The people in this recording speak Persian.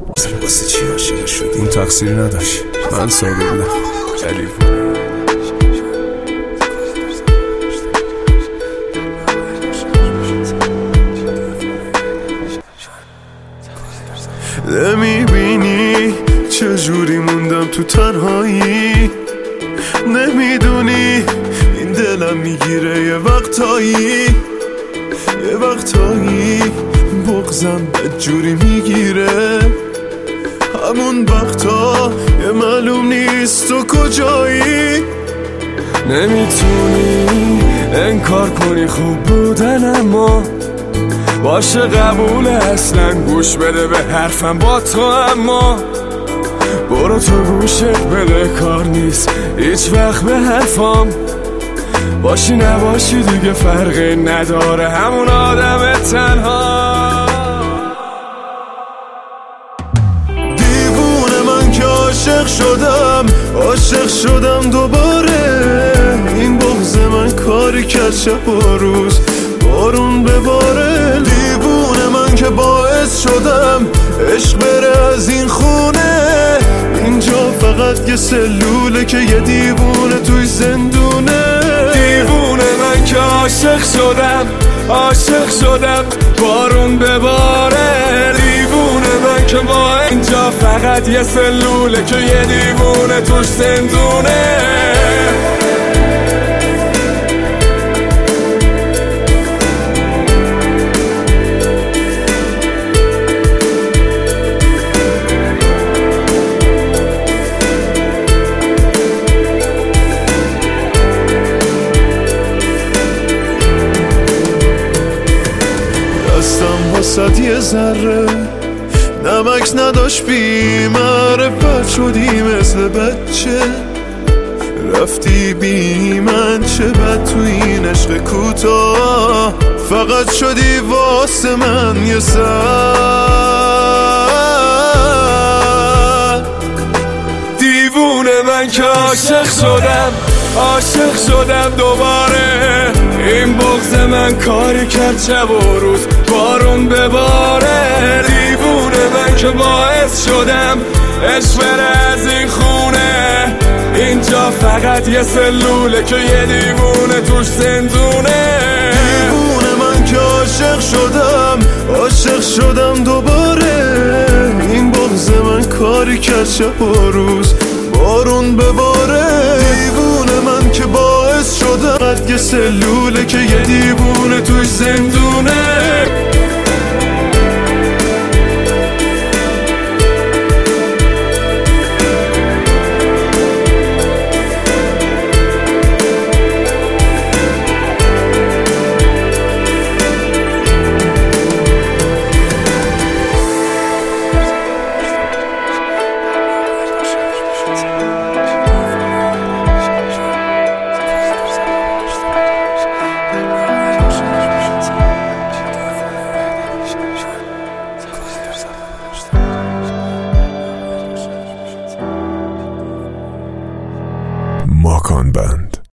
واسه چی عاشق شدی؟ اون تقصیری نداشت، من ساده بودم. نمیبینی چجوری موندم تو تنهایی، نمیدونی این دلم میگیره یه وقتایی بغزم بدجوری میگیره، همون وقتا یه معلوم نیست تو کجایی. نمیتونی انکار کنی خوب بودن، اما باشه قبول اصلا گوش بده به حرفم با تو، اما برو تو گوشت بده، کار نیست هیچ وقت به حرفام. باشی نباشی دیگه فرقی نداره، همون آدم تنها. دیوونه من که عاشق شدم دوباره، این بغض من کاری کرد شب و روز بارون بباره. دیوونه من که باعث شدم عشق بره از این خونه، اینجا فقط یه سلوله که یه دیوونه توی زندونه. دیوونه من که عاشق شدم بارون بباره. دیوونه من که با اینجا فقط یه سلوله که یه دیوونه توش زندونه. واسد یه ذره نمک نداشت، بی معرفت شدی مثل بچه، رفتی بی من چه بد تو این عشق کوتاه، فقط شدی واسه من یه سر. دیوونه من که عاشق شدم دوباره، این بغض من کاری کرد شب و روز بارون بباره. دیوونه من که باعث شدم عشق بره از این خونه، اینجا فقط یه سلوله که یه دیوونه توش زندونه. دیوونه من که عاشق شدم دوباره، این بغض من کاری کرد شب و روز بارون بباره. دیوونه من که باعث شدم فقط یه سلوله که یه دیوونه توش زندونه.